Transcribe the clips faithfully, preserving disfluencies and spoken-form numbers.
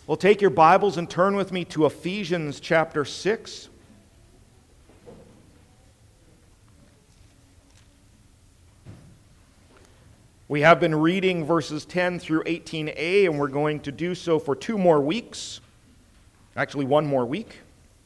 Well, take your Bibles and turn with me to Ephesians chapter six. We have been reading verses ten through eighteen a, and we're going to do so for two more weeks. Actually, one more week.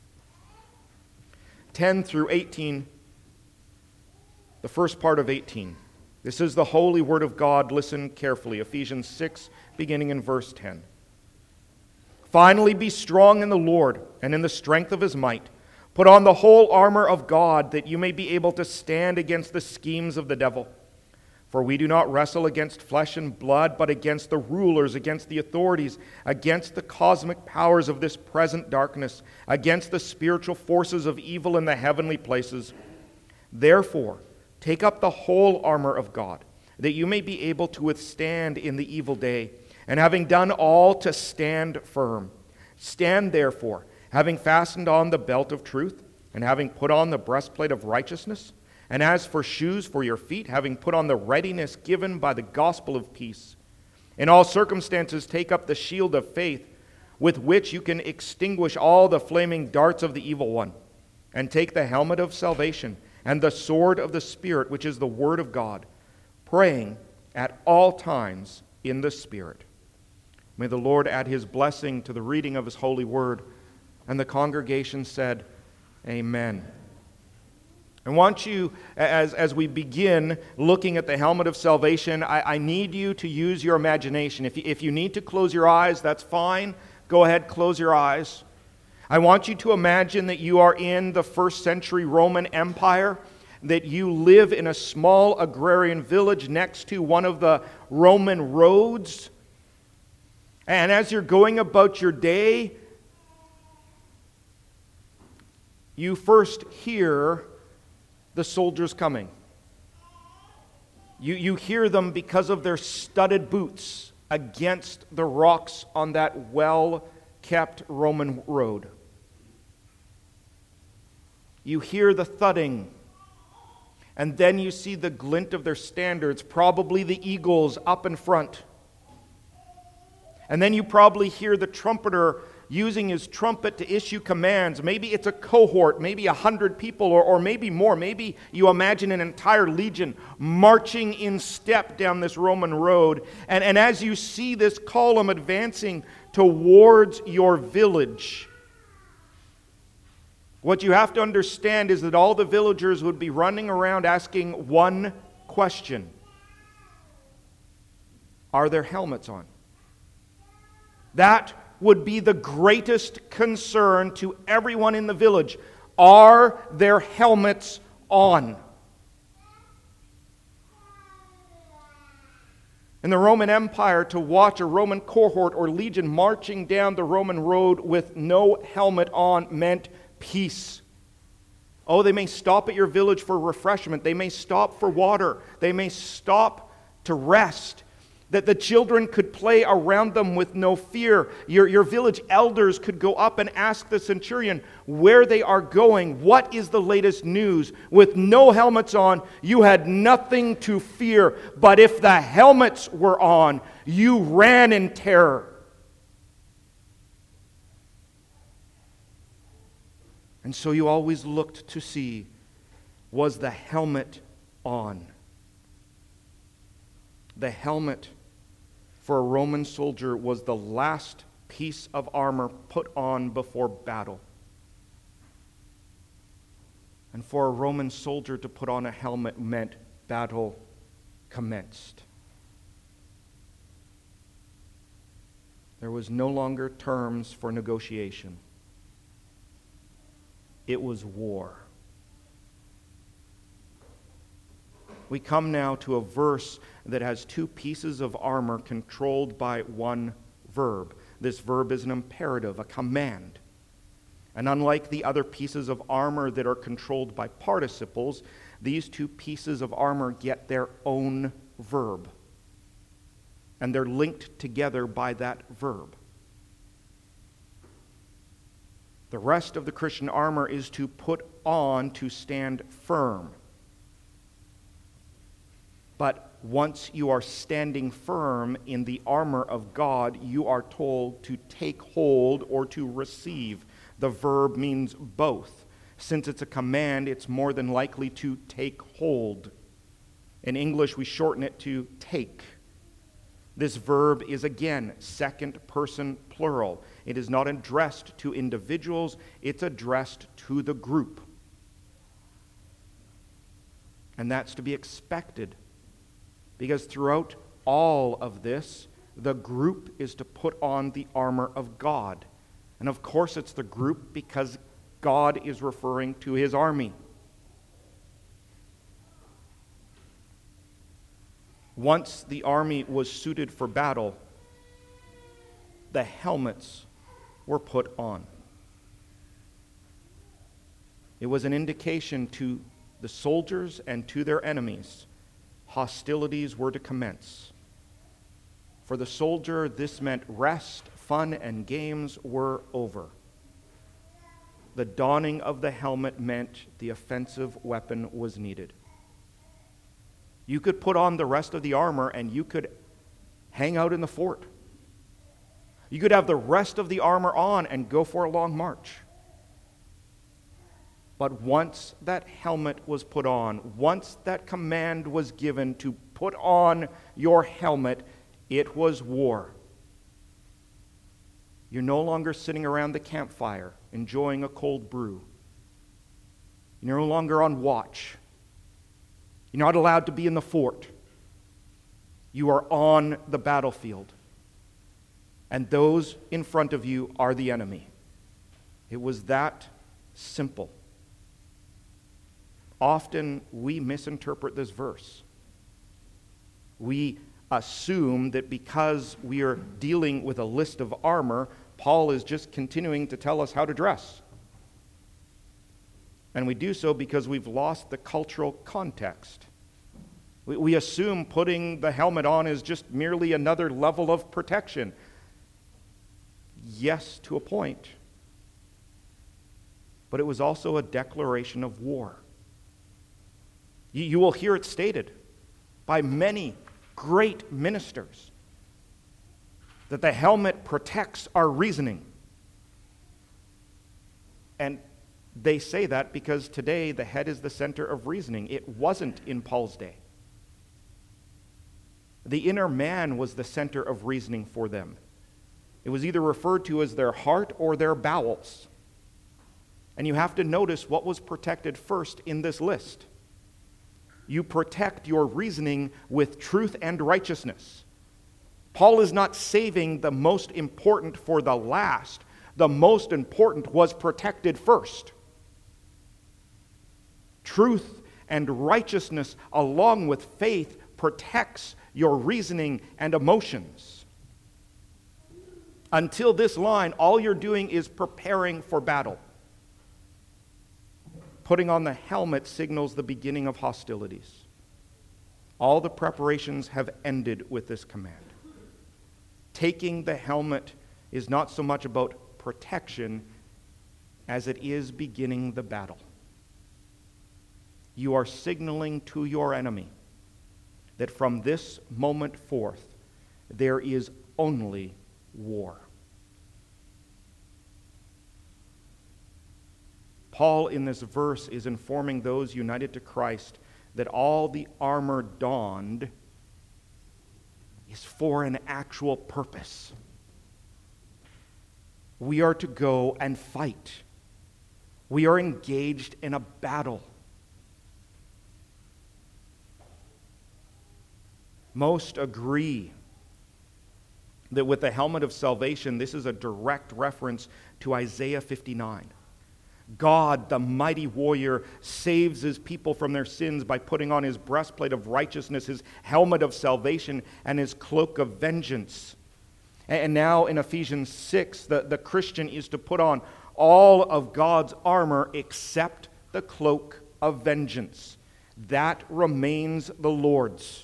ten through eighteen, the first part of eighteen. This is the holy word of God. Listen carefully. Ephesians six, beginning in verse ten. Finally, be strong in the Lord and in the strength of his might. Put on the whole armor of God, that you may be able to stand against the schemes of the devil. For we do not wrestle against flesh and blood, but against the rulers, against the authorities, against the cosmic powers of this present darkness, against the spiritual forces of evil in the heavenly places. Therefore, take up the whole armor of God, that you may be able to withstand in the evil day, and having done all, to stand firm. Stand therefore, having fastened on the belt of truth, and having put on the breastplate of righteousness, and as for shoes for your feet, having put on the readiness given by the gospel of peace. In all circumstances, take up the shield of faith, with which you can extinguish all the flaming darts of the evil one, and take the helmet of salvation, and the sword of the Spirit, which is the word of God, praying at all times in the Spirit. May the Lord add his blessing to the reading of his holy word. And the congregation said, Amen. I want you, as, as we begin looking at the helmet of salvation, I, I need you to use your imagination. If you, if you need to close your eyes, that's fine. Go ahead, close your eyes. I want you to imagine that you are in the first century Roman Empire, that you live in a small agrarian village next to one of the Roman roads. And as you're going about your day, you first hear the soldiers coming. You, you hear them because of their studded boots against the rocks on that well-kept Roman road. You hear the thudding, and then you see the glint of their standards, probably the eagles up in front. And then you probably hear the trumpeter using his trumpet to issue commands. Maybe it's a cohort, maybe a hundred people, or, or maybe more. Maybe you imagine an entire legion marching in step down this Roman road. And, and as you see this column advancing towards your village, what you have to understand is that all the villagers would be running around asking one question. Are their helmets on? That would be the greatest concern to everyone in the village. Are their helmets on? In the Roman Empire, to watch a Roman cohort or legion marching down the Roman road with no helmet on meant peace. Oh, they may stop at your village for refreshment. They may stop for water. They may stop to rest. That the children could play around them with no fear. Your, your village elders could go up and ask the centurion where they are going. What is the latest news? With no helmets on, you had nothing to fear. But if the helmets were on, you ran in terror. And so you always looked to see, was the helmet on? The helmet for a Roman soldier was the last piece of armor put on before battle. And for a Roman soldier to put on a helmet meant battle commenced. There was no longer terms for negotiation. It was war. We come now to a verse that has two pieces of armor controlled by one verb. This verb is an imperative, a command. And unlike the other pieces of armor that are controlled by participles, these two pieces of armor get their own verb. And they're linked together by that verb. The rest of the Christian armor is to put on to stand firm. But once you are standing firm in the armor of God, you are told to take hold or to receive. The verb means both. Since it's a command, it's more than likely to take hold. In English, we shorten it to take. This verb is again second person plural. It is not addressed to individuals, it's addressed to the group. And that's to be expected, because throughout all of this, the group is to put on the armor of God. And of course it's the group because God is referring to his army. Once the army was suited for battle, the helmets were put on. It was an indication to the soldiers and to their enemies. Hostilities were to commence. For the soldier, this meant rest, fun, and games were over. The donning of the helmet meant the offensive weapon was needed. You could put on the rest of the armor and you could hang out in the fort. You could have the rest of the armor on and go for a long march. But once that helmet was put on, once that command was given to put on your helmet, it was war. You're no longer sitting around the campfire enjoying a cold brew. You're no longer on watch. You're not allowed to be in the fort. You are on the battlefield. And those in front of you are the enemy. It was that simple. Often we misinterpret this verse. We assume that because we are dealing with a list of armor, Paul is just continuing to tell us how to dress. And we do so because we've lost the cultural context. We, we assume putting the helmet on is just merely another level of protection. Yes, to a point. But it was also a declaration of war. You, you will hear it stated by many great ministers that the helmet protects our reasoning. And they say that because today the head is the center of reasoning. It wasn't in Paul's day. The inner man was the center of reasoning for them. It was either referred to as their heart or their bowels. And you have to notice what was protected first in this list. You protect your reasoning with truth and righteousness. Paul is not saving the most important for the last. The most important was protected first. Truth and righteousness, along with faith, protects your reasoning and emotions. Until this line, all you're doing is preparing for battle. Putting on the helmet signals the beginning of hostilities. All the preparations have ended with this command. Taking the helmet is not so much about protection as it is beginning the battle. You are signaling to your enemy that from this moment forth, there is only war. Paul, in this verse, is informing those united to Christ that all the armor donned is for an actual purpose. We are to go and fight. We are engaged in a battle. Most agree that with the helmet of salvation, this is a direct reference to Isaiah fifty-nine. God, the mighty warrior, saves his people from their sins by putting on his breastplate of righteousness, his helmet of salvation, and his cloak of vengeance. And now in Ephesians six, the, the Christian is to put on all of God's armor except the cloak of vengeance. That remains the Lord's.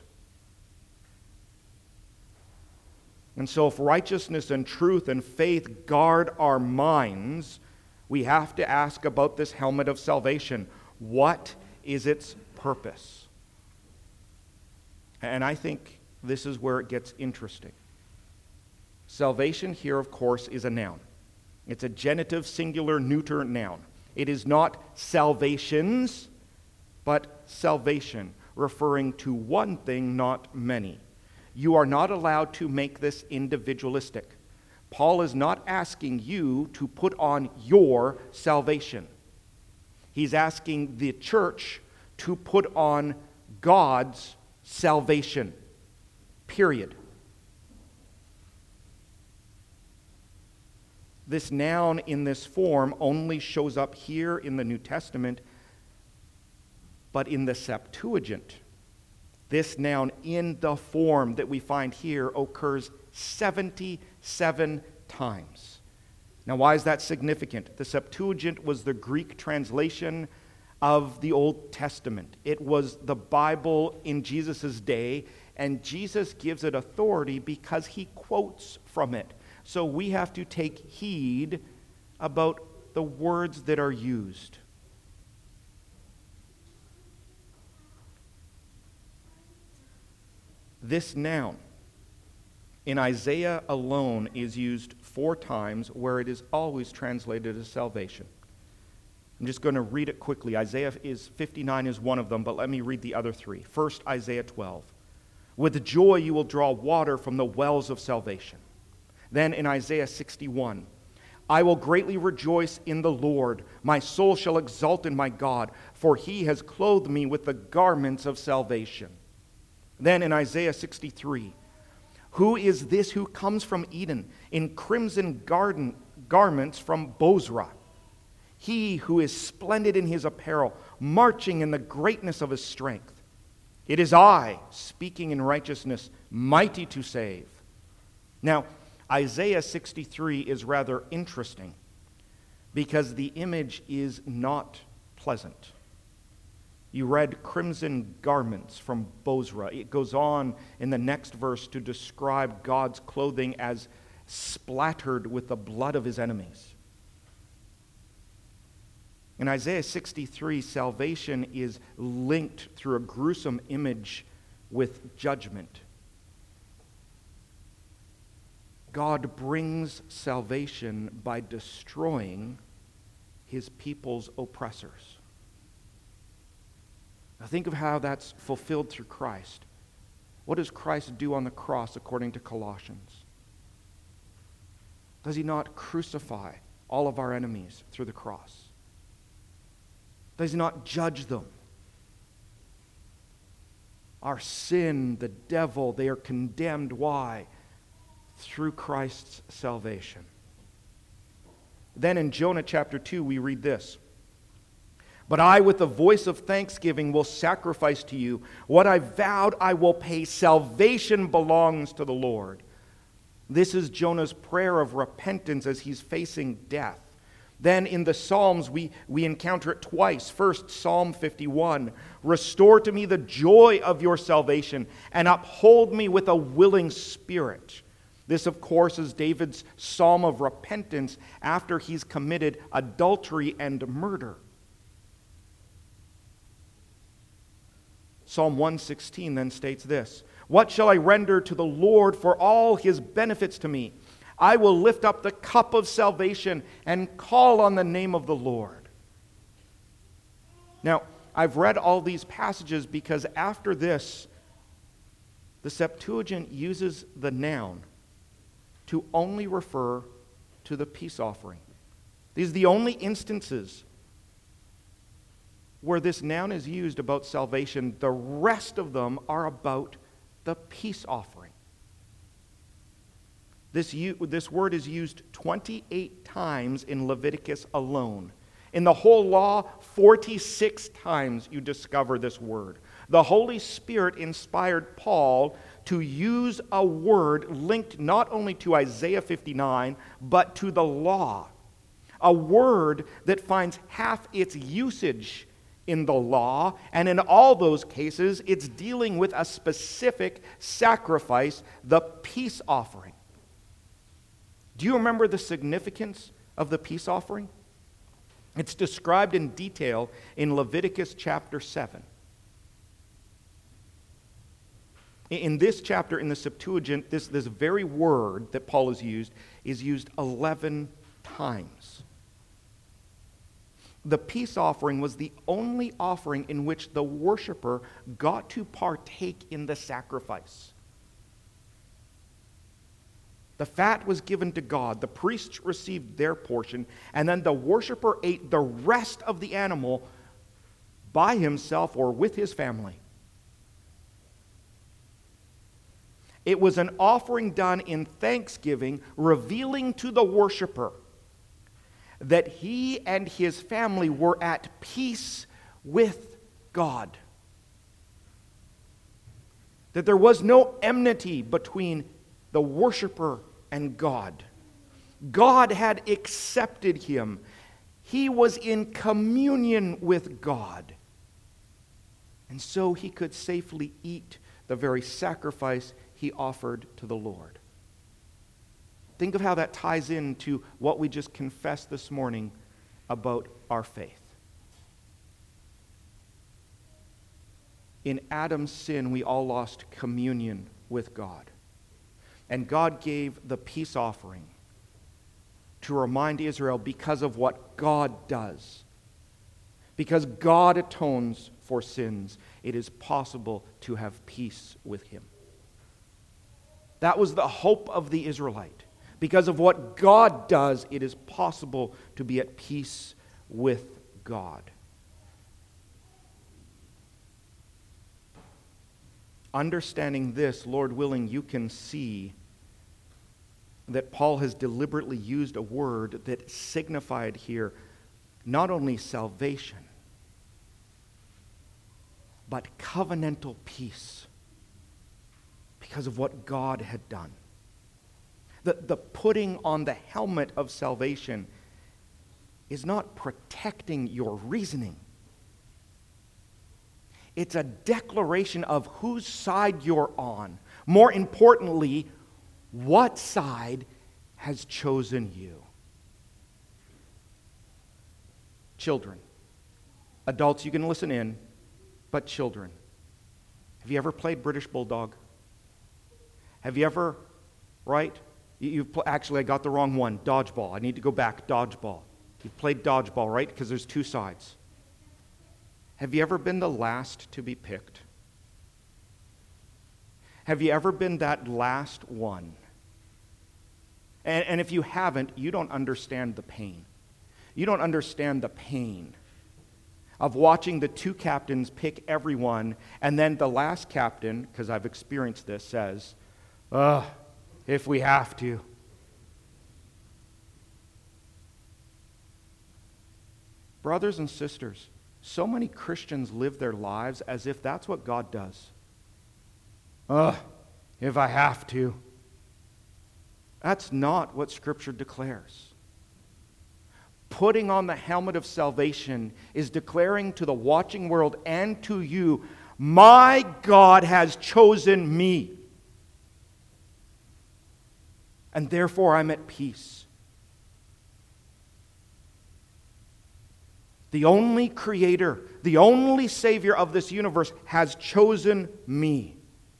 And so if righteousness and truth and faith guard our minds, we have to ask about this helmet of salvation. What is its purpose? And I think this is where it gets interesting. Salvation here, of course, is a noun. It's a genitive, singular, neuter noun. It is not salvations, but salvation, referring to one thing, not many. You are not allowed to make this individualistic. Paul is not asking you to put on your salvation. He's asking the church to put on God's salvation. Period. This noun in this form only shows up here in the New Testament, but in the Septuagint, this noun in the form that we find here occurs seventy-seven times. Now, why is that significant? The Septuagint was the Greek translation of the Old Testament. It was the Bible in Jesus' day, and Jesus gives it authority because he quotes from it. So we have to take heed about the words that are used. This noun in Isaiah alone is used four times, where it is always translated as salvation. I'm just going to read it quickly. Isaiah is fifty-nine is one of them, but let me read the other three. First, Isaiah twelve. With joy you will draw water from the wells of salvation. Then in Isaiah sixty-one, I will greatly rejoice in the Lord. My soul shall exult in my God, for he has clothed me with the garments of salvation. Then in Isaiah sixty-three, who is this who comes from Eden in crimson garden garments from Bozrah? He who is splendid in his apparel, marching in the greatness of his strength. It is I, speaking in righteousness, mighty to save. Now, Isaiah sixty-three is rather interesting because the image is not pleasant. You read crimson garments from Bozrah. It goes on in the next verse to describe God's clothing as splattered with the blood of his enemies. In Isaiah sixty-three, salvation is linked through a gruesome image with judgment. God brings salvation by destroying his people's oppressors. Now think of how that's fulfilled through Christ. What does Christ do on the cross according to Colossians? Does he not crucify all of our enemies through the cross? Does he not judge them? Our sin, the devil, they are condemned. Why? Through Christ's salvation. Then in Jonah chapter two, we read this. But I, with the voice of thanksgiving, will sacrifice to you. What I vowed I will pay. Salvation belongs to the Lord. This is Jonah's prayer of repentance as he's facing death. Then in the Psalms, we, we encounter it twice. First, Psalm fifty-one. Restore to me the joy of your salvation, and uphold me with a willing spirit. This, of course, is David's psalm of repentance after he's committed adultery and murder. Psalm one sixteen then states this. What shall I render to the Lord for all his benefits to me? I will lift up the cup of salvation and call on the name of the Lord. Now, I've read all these passages because after this, the Septuagint uses the noun to only refer to the peace offering. These are the only instances where this noun is used about salvation. The rest of them are about the peace offering. This, this word is used twenty-eight times in Leviticus alone. In the whole law, forty-six times you discover this word. The Holy Spirit inspired Paul to use a word linked not only to Isaiah fifty-nine, but to the law. A word that finds half its usage in the law, and in all those cases, it's dealing with a specific sacrifice, the peace offering. Do you remember the significance of the peace offering? It's described in detail in Leviticus chapter seven. In this chapter, in the Septuagint, this, this very word that Paul has used is used eleven times. The peace offering was the only offering in which the worshiper got to partake in the sacrifice. The fat was given to God, the priests received their portion, and then the worshiper ate the rest of the animal by himself or with his family. It was an offering done in thanksgiving, revealing to the worshiper that he and his family were at peace with God. That there was no enmity between the worshiper and God. God had accepted him. He was in communion with God. And so he could safely eat the very sacrifice he offered to the Lord. Think of how that ties into what we just confessed this morning about our faith. In Adam's sin, we all lost communion with God. And God gave the peace offering to remind Israel, because of what God does, because God atones for sins, it is possible to have peace with him. That was the hope of the Israelite. Because of what God does, it is possible to be at peace with God. Understanding this, Lord willing, you can see that Paul has deliberately used a word that signified here not only salvation, but covenantal peace because of what God had done. The, the putting on the helmet of salvation is not protecting your reasoning. It's a declaration of whose side you're on. More importantly, what side has chosen you. Children. Adults, you can listen in, but children. Have you ever played British Bulldog? Have you ever, right? You've pl- actually, I got the wrong one. Dodgeball. I need to go back. Dodgeball. You've played dodgeball, right? Because there's two sides. Have you ever been the last to be picked? Have you ever been that last one? And, and if you haven't, you don't understand the pain. You don't understand the pain of watching the two captains pick everyone, and then the last captain, because I've experienced this, says, ugh, if we have to. Brothers and sisters, so many Christians live their lives as if that's what God does. Ugh, if I have to. That's not what Scripture declares. Putting on the helmet of salvation is declaring to the watching world and to you, my God has chosen me. And therefore I'm at peace. The only creator, the only Savior of this universe has chosen me.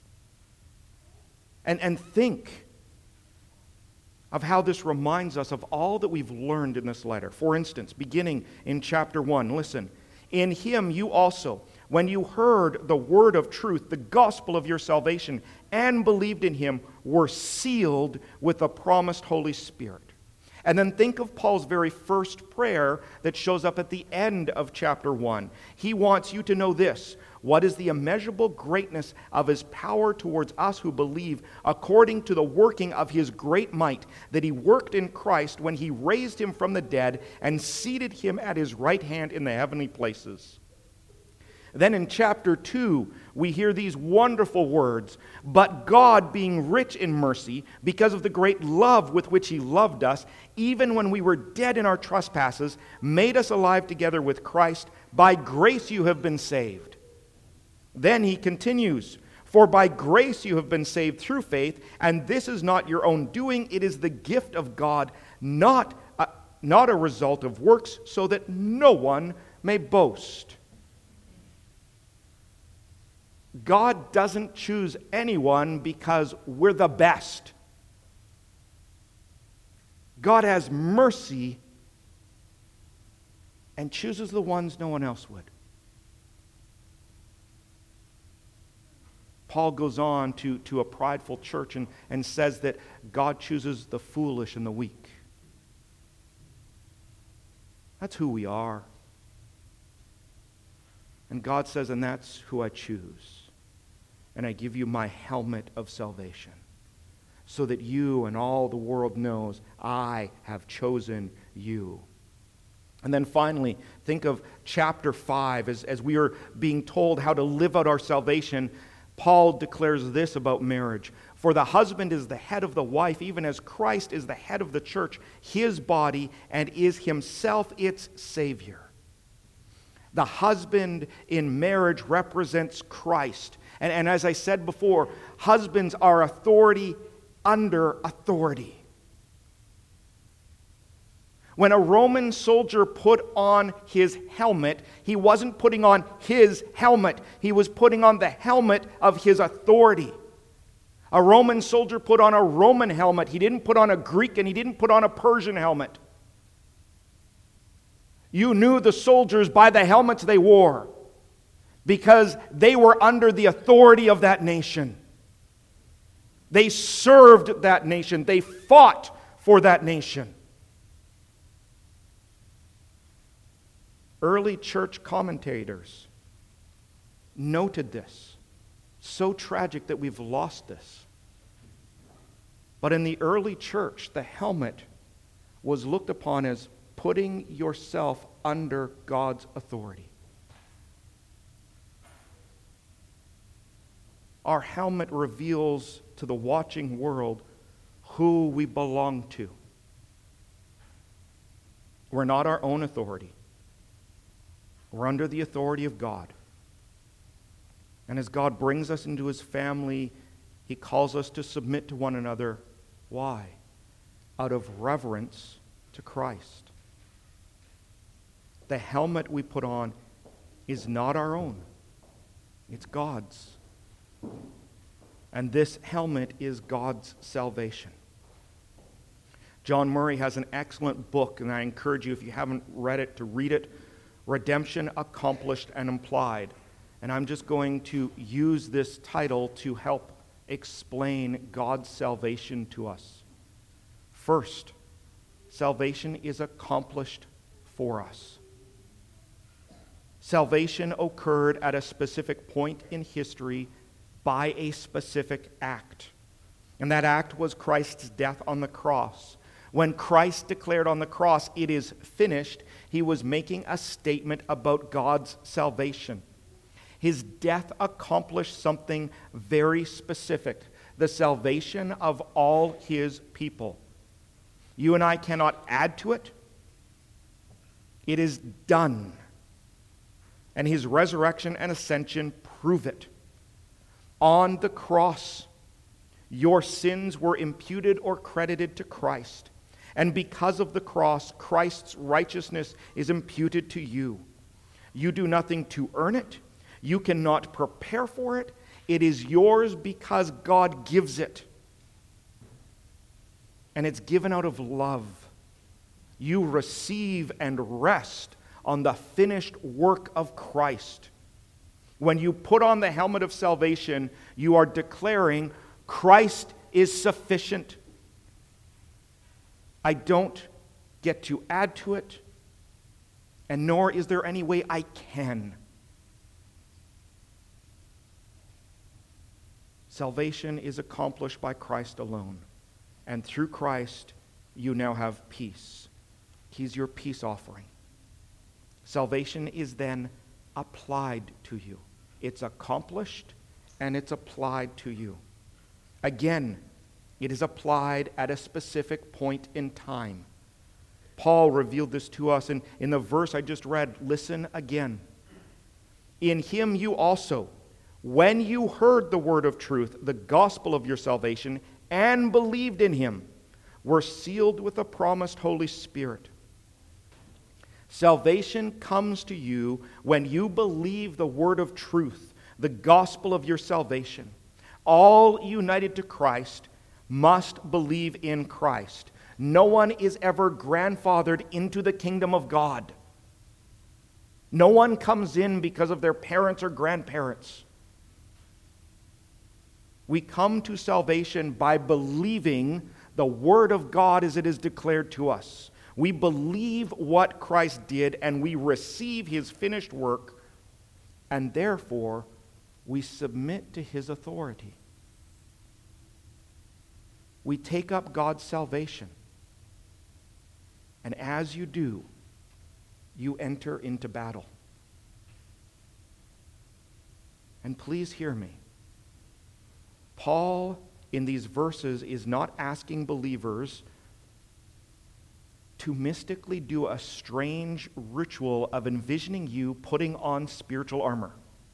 And, and think of how this reminds us of all that we've learned in this letter. For instance, beginning in chapter one, listen. In him you also, when you heard the word of truth, the gospel of your salvation, and believed in him, were sealed with the promised Holy Spirit. And then think of Paul's very first prayer that shows up at the end of chapter one. He wants you to know this. What is the immeasurable greatness of his power towards us who believe, according to the working of his great might, that he worked in Christ when he raised him from the dead and seated him at his right hand in the heavenly places. Then in chapter two, we hear these wonderful words, but God, being rich in mercy, because of the great love with which he loved us, even when we were dead in our trespasses, made us alive together with Christ. By grace you have been saved. Then he continues, for by grace you have been saved through faith, and this is not your own doing, it is the gift of God, not a, not a result of works, so that no one may boast. God doesn't choose anyone because we're the best. God has mercy and chooses the ones no one else would. Paul goes on to, to a prideful church and, and says that God chooses the foolish and the weak. That's who we are. And God says, and that's who I choose. And I give you my helmet of salvation, so that you and all the world knows I have chosen you. And then finally, think of chapter five. As, as we are being told how to live out our salvation, Paul declares this about marriage. For the husband is the head of the wife, even as Christ is the head of the church, his body, and is himself its Savior. The husband in marriage represents Christ. And, and as I said before, husbands are authority under authority. When a Roman soldier put on his helmet, he wasn't putting on his helmet. He was putting on the helmet of his authority. A Roman soldier put on a Roman helmet. He didn't put on a Greek and he didn't put on a Persian helmet. You knew the soldiers by the helmets they wore, because they were under the authority of that nation. They served that nation. They fought for that nation. Early church commentators noted this. So tragic that we've lost this. But in the early church, the helmet was looked upon as putting yourself under God's authority. Our helmet reveals to the watching world who we belong to. We're not our own authority. We're under the authority of God. And as God brings us into his family, he calls us to submit to one another. Why? Out of reverence to Christ. The helmet we put on is not our own. It's God's. And this helmet is God's salvation. John Murray has an excellent book, and I encourage you, if you haven't read it, to read it, Redemption Accomplished and Implied. And I'm just going to use this title to help explain God's salvation to us. First, salvation is accomplished for us. Salvation occurred at a specific point in history by a specific act. And that act was Christ's death on the cross. When Christ declared on the cross, "It is finished," he was making a statement about God's salvation. His death accomplished something very specific, the salvation of all his people. You and I cannot add to it. It is done. And his resurrection and ascension prove it. On the cross, your sins were imputed or credited to Christ. And because of the cross, Christ's righteousness is imputed to you. You do nothing to earn it. You cannot prepare for it. It is yours because God gives it. And it's given out of love. You receive and rest on the finished work of Christ. When you put on the helmet of salvation, you are declaring Christ is sufficient. I don't get to add to it, and nor is there any way I can. Salvation is accomplished by Christ alone, and through Christ you now have peace. He's your peace offering. Salvation is then applied to you. It's accomplished and it's applied to you. Again, it is applied at a specific point in time. Paul revealed this to us in, in the verse I just read. Listen again. In him you also, when you heard the word of truth, the gospel of your salvation, and believed in him, were sealed with the promised Holy Spirit. Salvation comes to you when you believe the word of truth, the gospel of your salvation. All united to Christ must believe in Christ. No one is ever grandfathered into the kingdom of God. No one comes in because of their parents or grandparents. We come to salvation by believing the Word of God as it is declared to us. We believe what Christ did and we receive His finished work, and therefore we submit to His authority. We take up God's salvation. And as you do, you enter into battle. And please hear me. Paul, in these verses, is not asking believers to mystically do a strange ritual of envisioning you putting on spiritual armor.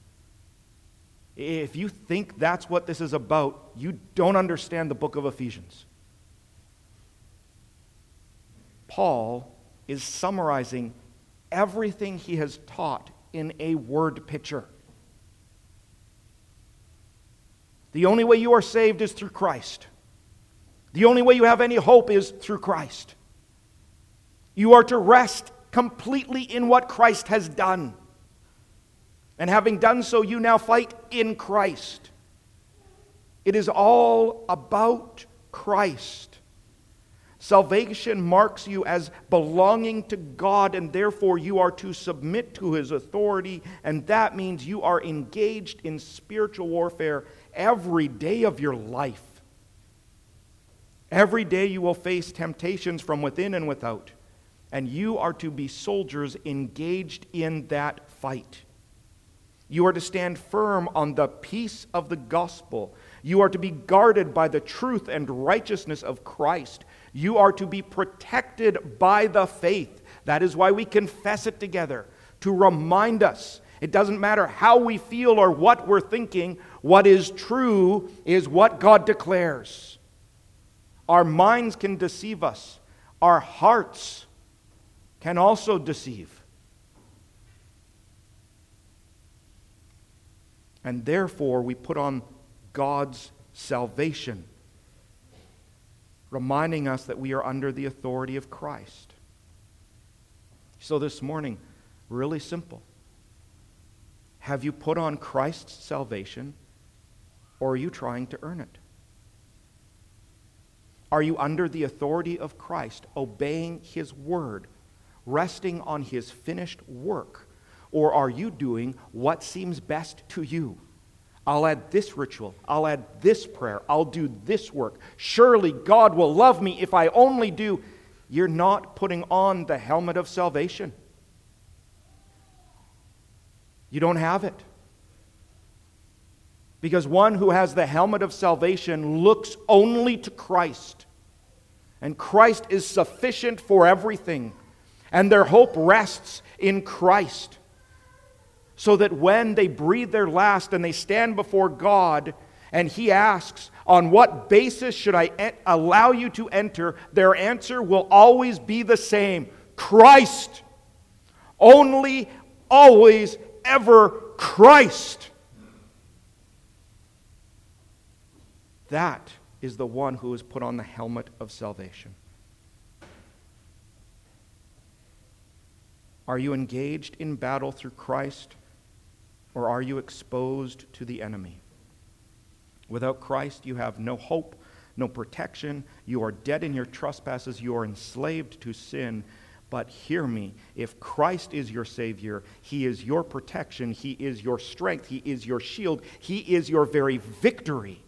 If you think that's what this is about, you don't understand the book of Ephesians. Paul is summarizing everything he has taught in a word picture. The only way you are saved is through Christ. The only way you have any hope is through Christ. You are to rest completely in what Christ has done. And having done so, you now fight in Christ. It is all about Christ. Salvation marks you as belonging to God, and therefore you are to submit to His authority, and that means you are engaged in spiritual warfare every day of your life. Every day you will face temptations from within and without, and you are to be soldiers engaged in that fight. You are to stand firm on the peace of the gospel. You are to be guarded by the truth and righteousness of Christ. You are to be protected by the faith. That is why we confess it together, to remind us. It doesn't matter how we feel or what we're thinking. What is true is what God declares. Our minds can deceive us. Our hearts can also deceive. And therefore, we put on God's salvation, reminding us that we are under the authority of Christ. So this morning, really simple. Have you put on Christ's salvation, or are you trying to earn it? Are you under the authority of Christ, obeying His word, resting on His finished work? Or are you doing what seems best to you? I'll add this ritual. I'll add this prayer. I'll do this work. Surely God will love me if I only do. You're not putting on the helmet of salvation. You don't have it. Because one who has the helmet of salvation looks only to Christ. And Christ is sufficient for everything. And their hope rests in Christ. So that when they breathe their last and they stand before God and He asks, on what basis should I en- allow you to enter? Their answer will always be the same. Christ. Only, always, ever Christ. That is the one who has put on the helmet of salvation. Are you engaged in battle through Christ? Or are you exposed to the enemy? Without Christ, you have no hope, no protection. You are dead in your trespasses. You are enslaved to sin. But hear me, if Christ is your Savior, He is your protection. He is your strength. He is your shield. He is your very victory.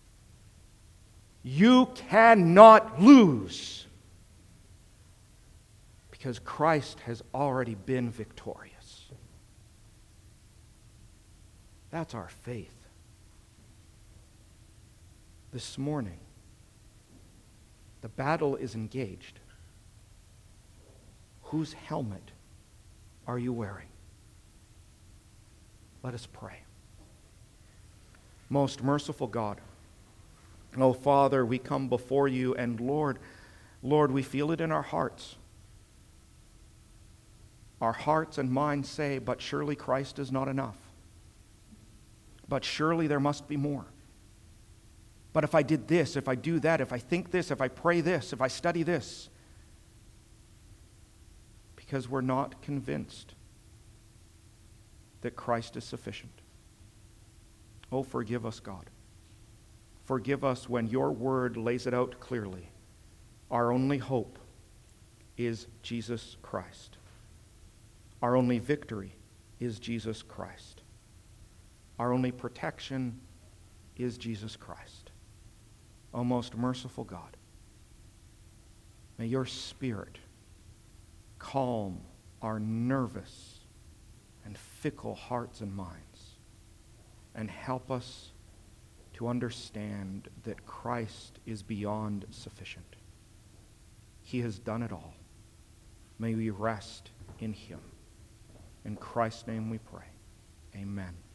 You cannot lose because Christ has already been victorious. That's our faith. This morning, the battle is engaged. Whose helmet are you wearing? Let us pray. Most merciful God, oh Father, we come before you, and Lord, Lord, we feel it in our hearts. Our hearts and minds say, but surely Christ is not enough. But surely there must be more. But if I did this, if I do that, if I think this, if I pray this, if I study this, because we're not convinced that Christ is sufficient. Oh, forgive us, God. Forgive us when your word lays it out clearly. Our only hope is Jesus Christ. Our only victory is Jesus Christ. Our only protection is Jesus Christ. O most merciful God, may your Spirit calm our nervous and fickle hearts and minds and help us to understand that Christ is beyond sufficient. He has done it all. May we rest in him. In Christ's name we pray. Amen.